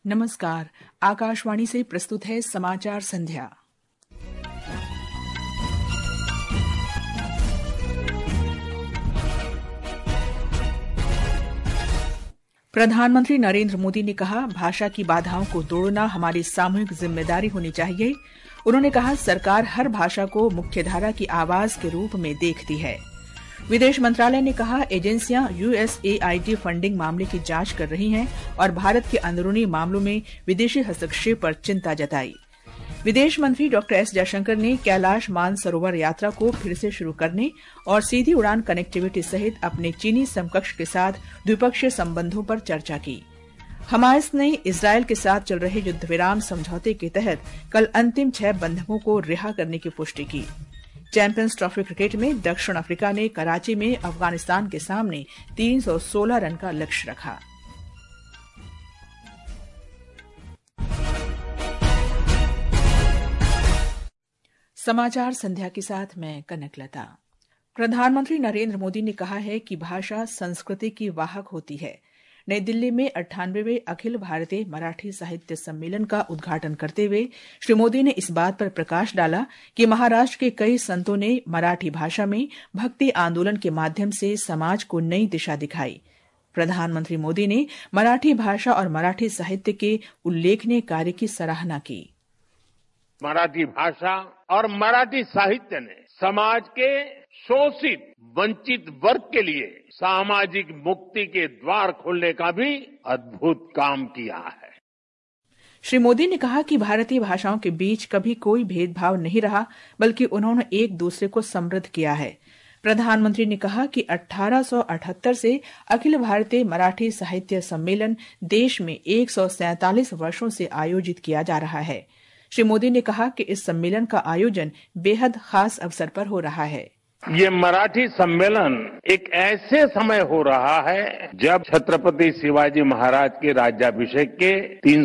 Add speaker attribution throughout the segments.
Speaker 1: नमस्कार। आकाशवाणी से प्रस्तुत है समाचार संध्या। प्रधानमंत्री नरेंद्र मोदी ने कहा, भाषा की बाधाओं को तोड़ना हमारी सामूहिक जिम्मेदारी होनी चाहिए। उन्होंने कहा, सरकार हर भाषा को मुख्यधारा की आवाज के रूप में देखती है। विदेश मंत्रालय ने कहा, एजेंसियां USAID फंडिंग मामले की जांच कर रही हैं और भारत के अंदरूनी मामलों में विदेशी हस्तक्षेप पर चिंता जताई। विदेश मंत्री डॉक्टर एस जयशंकर ने कैलाश मानसरोवर यात्रा को फिर से शुरू करने और सीधी उड़ान कनेक्टिविटी सहित अपने चीनी समकक्ष के साथ द्विपक्षीय संबंधों पर चर्चा की। हमास ने इजरायल के साथ चल रहे युद्धविराम समझौते के तहत कल अंतिम 6 बंधकों को रिहा करने की पुष्टि की। चैंपियंस ट्रॉफी क्रिकेट में दक्षिण अफ्रीका ने कराची में अफगानिस्तान के सामने 316 रन का लक्ष्य रखा। समाचार संध्या के साथ मैं कनकलता। प्रधानमंत्री नरेंद्र मोदी ने कहा है कि भाषा संस्कृति की वाहक होती है। नई दिल्ली में 98वें अखिल भारतीय मराठी साहित्य सम्मेलन का उद्घाटन करते हुए श्री मोदी ने इस बात पर प्रकाश डाला कि महाराष्ट्र के कई संतों ने मराठी भाषा में भक्ति आंदोलन के माध्यम से समाज को नई दिशा दिखाई। प्रधानमंत्री मोदी ने मराठी भाषा और मराठी साहित्य के उल्लेखनीय कार्य की सराहना की।
Speaker 2: मराठी भाषा और मराठी साहित्य ने समाज के शोषित वंचित वर्ग के लिए सामाजिक मुक्ति के द्वार खोलने का भी अद्भुत काम किया है।
Speaker 1: श्री मोदी ने कहा कि भारतीय भाषाओं के बीच कभी कोई भेदभाव नहीं रहा, बल्कि उन्होंने एक दूसरे को समृद्ध किया है। प्रधानमंत्री ने कहा कि 1878 से अखिल भारतीय मराठी साहित्य सम्मेलन देश में 147 वर्षों से आयोजित किया जा रहा है। श्री मोदी ने कहा कि इस सम्मेलन का आयोजन बेहद खास अवसर पर हो रहा है।
Speaker 2: ये मराठी सम्मेलन एक ऐसे समय हो रहा है जब छत्रपति शिवाजी महाराज के राज्याभिषेक के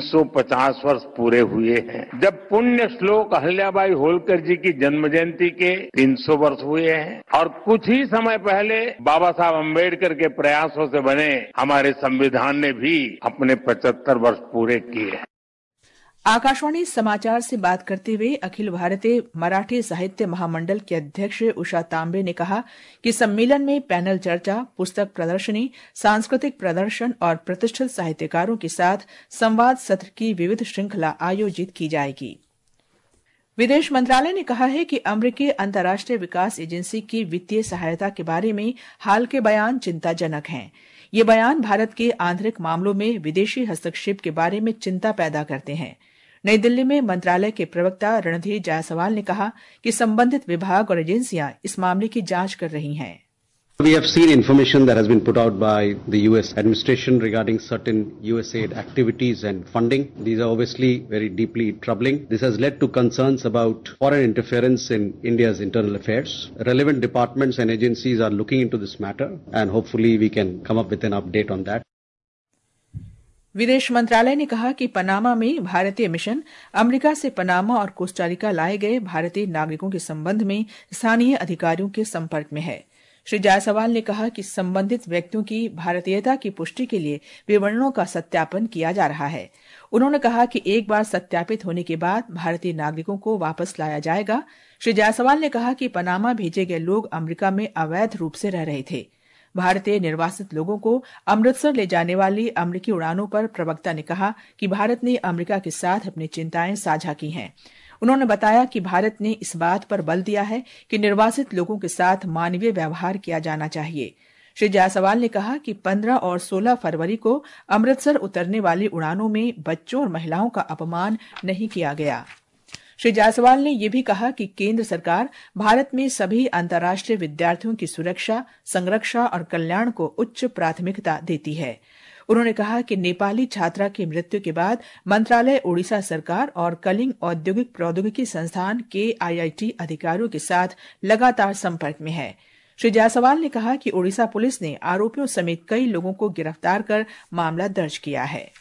Speaker 2: 350 वर्ष पूरे हुए हैं, जब पुण्य श्लोक अहिल्याबाई होलकर जी की जन्म जयंती के 300 वर्ष हुए हैं और कुछ ही समय पहले बाबा साहब अम्बेडकर के प्रयासों से बने हमारे संविधान ने भी अपने 75 वर्ष पूरे किए हैं।
Speaker 1: आकाशवाणी समाचार से बात करते हुए अखिल भारतीय मराठी साहित्य महामंडल के अध्यक्ष उषा तांबे ने कहा कि सम्मेलन में पैनल चर्चा, पुस्तक प्रदर्शनी, सांस्कृतिक प्रदर्शन और प्रतिष्ठित साहित्यकारों के साथ संवाद सत्र की विविध श्रृंखला आयोजित की जाएगी। विदेश मंत्रालय ने कहा है कि अमेरिकी अंतर्राष्ट्रीय विकास एजेंसी की वित्तीय सहायता के बारे में हाल के बयान चिंताजनक हैं। ये बयान भारत के आंतरिक मामलों में विदेशी हस्तक्षेप के बारे में चिंता पैदा करते हैं। नई दिल्ली में मंत्रालय के प्रवक्ता रणधीर जायसवाल ने कहा कि संबंधित विभाग और एजेंसियां इस मामले की जांच कर रही हैं।
Speaker 3: We have seen information that has been put out by the US administration regarding certain USAID activities and funding. These are obviously very deeply troubling. This has led to concerns about foreign interference in India's internal affairs. Relevant departments and agencies are looking into this matter and hopefully we can come up with an update on that.
Speaker 1: विदेश मंत्रालय ने कहा कि Panama में भारतीय mission America से Panama और Costa Rica लाए गए भारतीय नागरिकों के संबंध में स्थानीय अधिकारियों के संपर्क में है। श्री जायसवाल ने कहा कि संबंधित व्यक्तियों की भारतीयता की पुष्टि के लिए विवरणों का सत्यापन किया जा रहा है। उन्होंने कहा कि एक बार सत्यापित होने के बाद भारतीय नागरिकों को वापस लाया जाएगा। श्री जायसवाल ने कहा कि पनामा भेजे गए लोग अमेरिका में अवैध रूप से रह रहे थे। भारतीय निर्वासित लोगों को अमृतसर ले जाने वाली अमेरिकी उड़ानों पर प्रवक्ता ने कहा कि भारत ने अमेरिका के साथ अपनी चिंताएं साझा की हैं। उन्होंने बताया कि भारत ने इस बात पर बल दिया है कि निर्वासित लोगों के साथ मानवीय व्यवहार किया जाना चाहिए। श्री जायसवाल ने कहा कि 15 और 16 फरवरी को अमृतसर उतरने वाली उड़ानों में बच्चों और महिलाओं का अपमान नहीं किया गया। श्री जायसवाल ने यह भी कहा कि केंद्र सरकार भारत में सभी अंतर्राष्ट्रीय विद्यार्थियों की सुरक्षा, संरक्षा और कल्याण को उच्च प्राथमिकता देती है। उन्होंने कहा कि नेपाली छात्रा की मृत्यु के बाद मंत्रालय ओडिशा सरकार और कलिंग औद्योगिक प्रौद्योगिकी संस्थान KIIT अधिकारियों के साथ लगातार संपर्क में है। श्री जायसवाल ने कहा कि ओडिशा पुलिस ने आरोपियों समेत कई लोगों को गिरफ्तार कर मामला दर्ज किया है।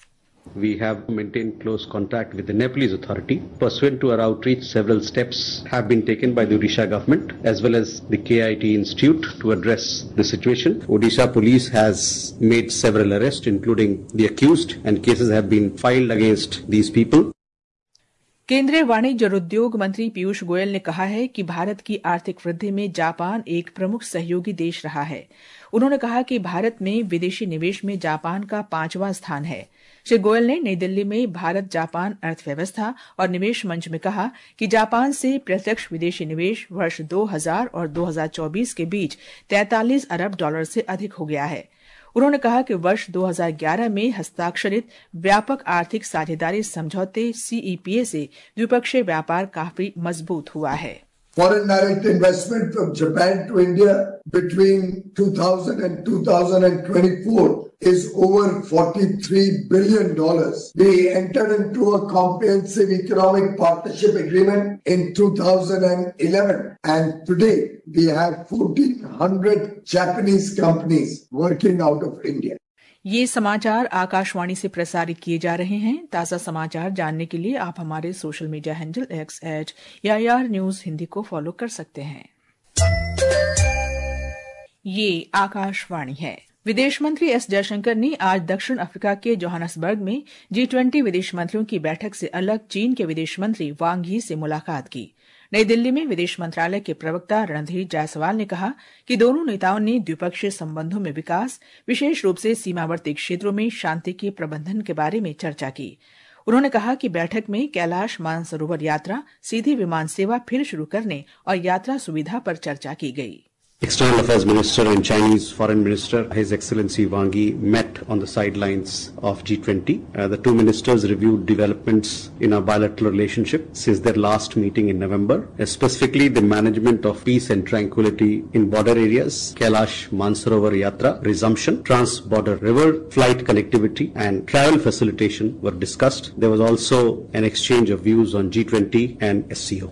Speaker 3: We have maintained close contact with the Nepalese authority. Pursuant to our outreach, several steps have been taken by the Odisha government as well as the KIT Institute to address the situation. Odisha police has made several arrests, including the accused, and cases have been filed against these people.
Speaker 1: केंद्रीय वाणिज्य और उद्योग मंत्री पीयूष गोयल ने कहा है कि भारत की आर्थिक वृद्धि में जापान एक प्रमुख सहयोगी देश रहा है। उन्होंने कहा कि भारत में विदेशी निवेश में जापान का 5वां स्थान है। श्री गोयल ने नई दिल्ली में भारत जापान अर्थव्यवस्था और निवेश मंच में कहा कि जापान से प्रत्यक्ष विदेशी निवेश वर्ष 2000 और 2024 के बीच 43 अरब डॉलर से अधिक हो गया है। उन्होंने कहा कि वर्ष 2011 में हस्ताक्षरित व्यापक आर्थिक साझेदारी समझौते CEPA से द्विपक्षीय व्यापार काफी मजबूत हुआ है।
Speaker 4: Foreign direct investment from Japan to India between 2000 and 2024 is over $43 billion. We entered into a comprehensive economic partnership agreement in 2011 and today we have 1,400 Japanese companies working out of India.
Speaker 1: ये समाचार आकाशवाणी से प्रसारित किए जा रहे हैं। ताज़ा समाचार जानने के लिए आप हमारे social media handle @AIR news Hindi को फॉलो कर सकते हैं। ये आकाशवाणी है। विदेश मंत्री एस जयशंकर ने आज दक्षिण अफ्रीका के जोहान्सबर्ग में G20 विदेश मंत्रियों की बैठक से अलग चीन के विदेश मंत्री वांग यी से मुलाकात की। नई दिल्ली में विदेश मंत्रालय के प्रवक्ता रणधीर जायसवाल ने कहा कि दोनों नेताओं ने द्विपक्षीय संबंधों में विकास, विशेष रूप से सीमावर्ती क्षेत्रों में शांति के प्रबंधन के बारे में चर्चा की। उन्होंने कहा कि बैठक में कैलाश मानसरोवर यात्रा, सीधी विमान सेवा फिर शुरू करने और यात्रा सुविधा पर चर्चा की गई।
Speaker 3: External Affairs Minister and Chinese Foreign Minister, His Excellency Wang Yi, met on the sidelines of G20. The two ministers reviewed developments in our bilateral relationship since their last meeting in November, specifically the management of peace and tranquility in border areas, Kailash Mansarovar Yatra resumption, trans-border river flight connectivity and travel facilitation were discussed. There was also an exchange of views on G20 and SCO.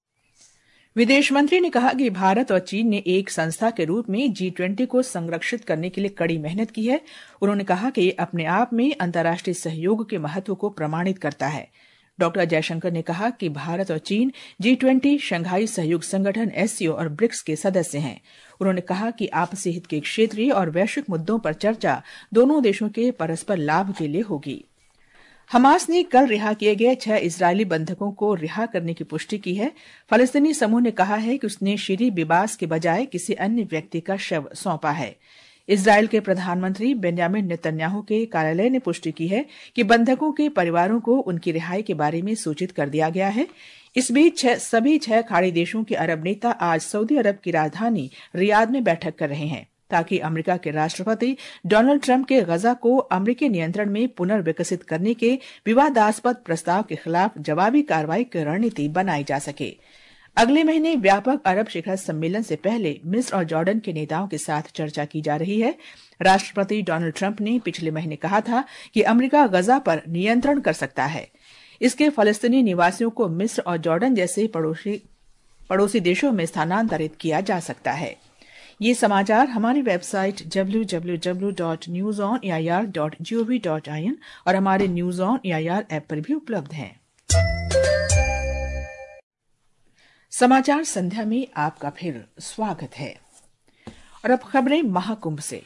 Speaker 1: विदेश मंत्री ने कहा कि भारत और चीन ने एक संस्था के रूप में G20 को संरक्षित करने के लिए कड़ी मेहनत की है। उन्होंने कहा कि ये अपने आप में अंतर्राष्ट्रीय सहयोग के महत्व को प्रमाणित करता है। डॉक्टर जयशंकर ने कहा कि भारत और चीन G20, शंघाई सहयोग संगठन SCO और ब्रिक्स के सदस्य हैं। उन्होंने कहा कि आपसी हित के क्षेत्रीय और वैश्विक मुद्दों पर चर्चा दोनों देशों के परस्पर लाभ के लिए होगी। हमास ने कल रिहा किए गए 6 इजरायली बंधकों को रिहा करने की पुष्टि की है। फलस्तीनी समूह ने कहा है कि उसने शीरी बिबास के बजाय किसी अन्य व्यक्ति का शव सौंपा है। इजरायल के प्रधानमंत्री बेंजामिन नेतन्याहू के कार्यालय ने पुष्टि की है कि बंधकों के परिवारों को उनकी रिहाई के बारे में सूचित कर दिया गया है। इस बीच सभी 6 खाड़ी देशों के अरब नेता आज सऊदी अरब की राजधानी रियाद में बैठक कर रहे हैं ताकि अमेरिका के राष्ट्रपति डोनाल्ड ट्रंप के गजा को अमेरिकी नियंत्रण में पुनर्विकसित करने के विवादास्पद प्रस्ताव के खिलाफ जवाबी कार्रवाई की रणनीति बनाई जा सके। अगले महीने व्यापक अरब शिखर सम्मेलन से पहले मिस्र और जॉर्डन के नेताओं के साथ चर्चा की जा रही है। राष्ट्रपति डोनाल्ड ट्रंप ने पिछले महीने कहा था कि अमेरिका गजा पर नियंत्रण कर सकता है। इसके फलस्तीनी निवासियों को मिस्र और जॉर्डन जैसे पड़ोसी देशों में स्थानांतरित किया जा सकता है। ये समाचार हमारी वेबसाइट www.newsonair.gov.in और हमारे न्यूज ऑन एआईआर ऐप पर भी उपलब्ध हैं। समाचार संध्या में आपका फिर स्वागत है और अब खबरें महाकुंभ से।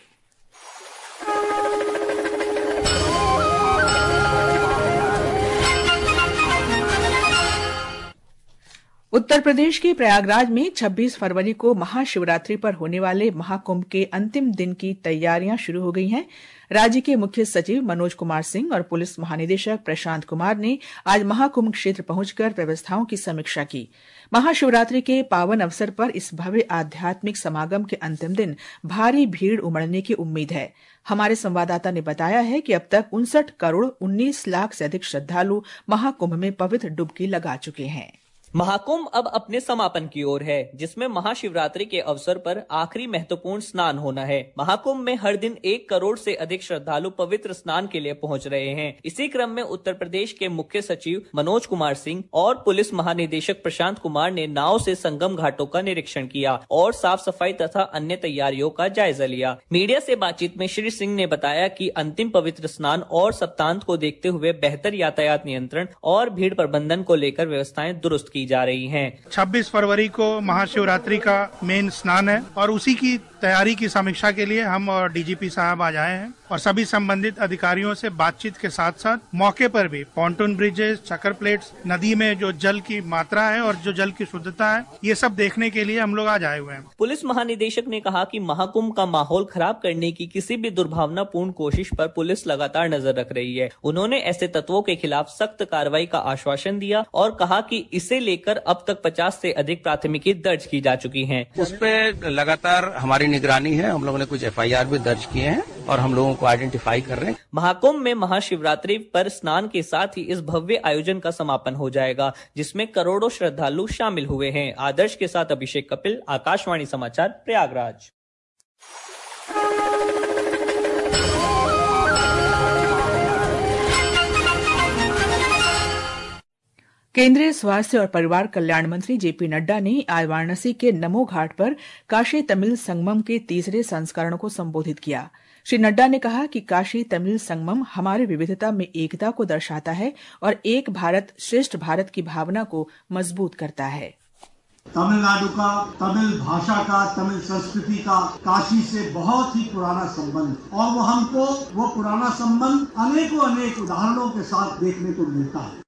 Speaker 1: उत्तर प्रदेश के प्रयागराज में 26 फरवरी को महाशिवरात्रि पर होने वाले महाकुंभ के अंतिम दिन की तैयारियां शुरू हो गई हैं। राज्य के मुख्य सचिव मनोज कुमार सिंह और पुलिस महानिदेशक प्रशांत कुमार ने आज महाकुंभ क्षेत्र पहुंचकर व्यवस्थाओं की समीक्षा की। महाशिवरात्रि के पावन अवसर पर इस भव्य आध्यात्मिक समागम के अंतिम दिन भारी भीड़ उमड़ने की उम्मीद है। हमारे संवाददाता ने बताया है कि अब तक 59 करोड़ 19 लाख से अधिक श्रद्धालु महाकुंभ में पवित्र डुबकी लगा चुके हैं।
Speaker 5: महाकुंभ अब अपने समापन की ओर है, जिसमें महाशिवरात्रि के अवसर पर आखिरी महत्वपूर्ण स्नान होना है। महाकुंभ में हर दिन 1 करोड़ से अधिक श्रद्धालु पवित्र स्नान के लिए पहुंच रहे हैं। इसी क्रम में उत्तर प्रदेश के मुख्य सचिव मनोज कुमार सिंह और पुलिस महानिदेशक प्रशांत कुमार ने नाव से संगम घाटों का निरीक्षण किया और साफ सफाई तथा अन्य तैयारियों का जायजा लिया। मीडिया से बातचीत में श्री सिंह ने बताया कि अंतिम पवित्र स्नान और सप्तांत को देखते हुए बेहतर यातायात नियंत्रण और भीड़ प्रबंधन को लेकर व्यवस्थाएं दुरुस्त की जा रही हैं।
Speaker 6: 26 फरवरी को महाशिवरात्रि का मेन स्नान है और उसी की तैयारी की समीक्षा के लिए हम और डीजीपी साहब आज आए हैं और सभी संबंधित अधिकारियों से बातचीत के साथ साथ मौके पर भी पॉन्टून ब्रिजेस, चक्कर प्लेट्स, नदी में जो जल की मात्रा है और जो जल की शुद्धता है, ये सब देखने के लिए हम लोग आज आए हुए हैं।
Speaker 5: पुलिस महानिदेशक ने कहा कि महाकुंभ का माहौल खराब करने की किसी भी दुर्भावनापूर्ण कोशिश पर पुलिस लगातार नजर रख रही है। उन्होंने ऐसे तत्वों के खिलाफ सख्त कार्रवाई का आश्वासन दिया और कहा कि इसे लेकर अब तक 50 से अधिक प्राथमिकी दर्ज की जा चुकी हैं।
Speaker 7: उस पे लगातार हमारी निगरानी है। हम लोगों ने कुछ FIR भी दर्ज किए हैं और हम लोगों को आइडेंटिफाई कर रहे हैं।
Speaker 5: महाकुंभ में महाशिवरात्रि पर स्नान के साथ ही इस भव्य आयोजन का समापन हो जाएगा, जिसमें करोड़ों श्रद्धालु शामिल हुए हैं। आदर्श के साथ अभिषेक कपिल, आकाशवाणी समाचार, प्रयागराज।
Speaker 1: केंद्रीय स्वास्थ्य और परिवार कल्याण मंत्री JP नड्डा ने आज वाराणसी के नमो घाट पर काशी तमिल संगमम के तीसरे संस्करण को संबोधित किया। श्री नड्डा ने कहा कि काशी तमिल संगमम हमारी विविधता में एकता को दर्शाता है और एक भारत श्रेष्ठ भारत की भावना को मजबूत करता है।
Speaker 8: तमिलनाडु का, तमिल भाषा का, तमिल संस्कृति का काशी से बहुत ही पुराना संबंध और वो हमको वो पुराना संबंध अनेक उदाहरणों के साथ देखने को मिलता है।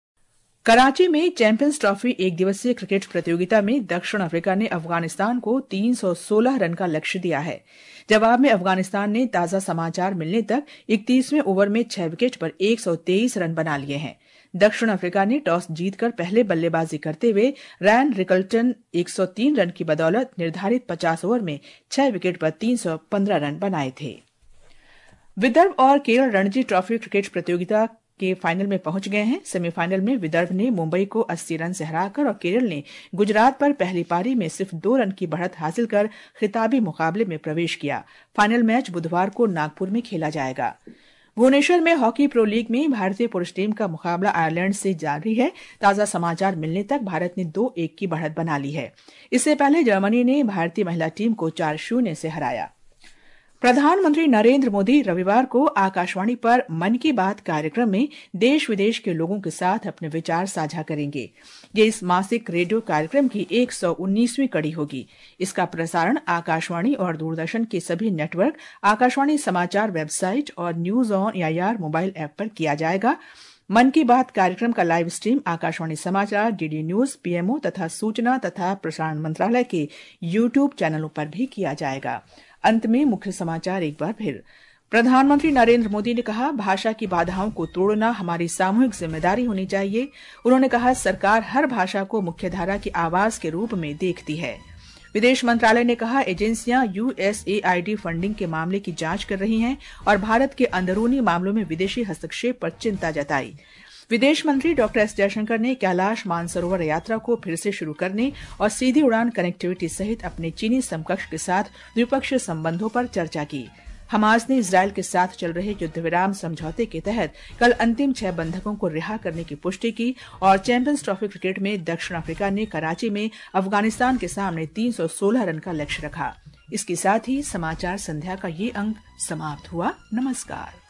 Speaker 1: कराची में चैंपियंस ट्रॉफी एक दिवसीय क्रिकेट प्रतियोगिता में दक्षिण अफ्रीका ने अफगानिस्तान को 316 रन का लक्ष्य दिया है। जवाब में अफगानिस्तान ने ताजा समाचार मिलने तक 31वें ओवर में 6 विकेट पर 123 रन बना लिए हैं। दक्षिण अफ्रीका ने टॉस जीतकर पहले बल्लेबाजी करते हुए रैन रिकल्टन 103 रन की बदौलत निर्धारित 50 ओवर में 6 विकेट पर 315 रन बनाए थे। विदर्भ और केरल रणजी ट्रॉफी क्रिकेट प्रतियोगिता के फाइनल में पहुंच गए हैं। सेमीफाइनल में विदर्भ ने मुंबई को 80 रन से हराकर और केरल ने गुजरात पर पहली पारी में सिर्फ 2 रन की बढ़त हासिल कर खिताबी मुकाबले में प्रवेश किया। फाइनल मैच बुधवार को नागपुर में खेला जाएगा। भुवनेश्वर में हॉकी प्रो लीग में भारतीय पुरुष टीम का मुकाबला आयरलैंड से जारी है। ताजा समाचार मिलने तक भारत ने 2-1 की बढ़त बना ली है। इससे पहले जर्मनी ने भारतीय महिला टीम को 4-0 से हराया। प्रधानमंत्री नरेंद्र मोदी रविवार को आकाशवाणी पर मन की बात कार्यक्रम में देश विदेश के लोगों के साथ अपने विचार साझा करेंगे। ये इस मासिक रेडियो कार्यक्रम की 119वीं कड़ी होगी। इसका प्रसारण आकाशवाणी और दूरदर्शन के सभी नेटवर्क, आकाशवाणी समाचार वेबसाइट और news on AIR mobile app पर किया जाएगा। मन की बात कार्यक्रम का लाइव स्ट्रीम आकाशवाणी समाचार, DD न्यूज, PMO तथा सूचना तथा प्रसारण मंत्रालय के YouTube चैनलों पर भी किया जाएगा। अंत में मुख्य समाचार एक बार फिर। प्रधानमंत्री नरेंद्र मोदी ने कहा, भाषा की बाधाओं को तोड़ना हमारी सामूहिक जिम्मेदारी होनी चाहिए। उन्होंने कहा, सरकार हर भाषा को मुख्यधारा की आवाज के रूप में देखती है। विदेश मंत्रालय ने कहा, एजेंसियां USAID फंडिंग के मामले की जांच कर रही हैं और भारत के अंदरूनी मामलों में विदेशी हस्तक्षेप पर चिंता जताई। विदेश मंत्री डॉक्टर S जयशंकर ने कैलाश मानसरोवर यात्रा को फिर से शुरू करने और सीधी उड़ान कनेक्टिविटी सहित अपने चीनी समकक्ष के साथ द्विपक्षीय संबंधों पर चर्चा की। हमास ने इजरायल के साथ चल रहे युद्ध विराम समझौते के तहत कल अंतिम 6 बंधकों को रिहा करने की पुष्टि की और चैंपियंस ट्रॉफी क्रिकेट में दक्षिण अफ्रीका ने कराची में अफगानिस्तान के सामने 316 रन का लक्ष्य रखा। इसके साथ ही समाचार संध्या का ये अंक समाप्त हुआ। नमस्कार।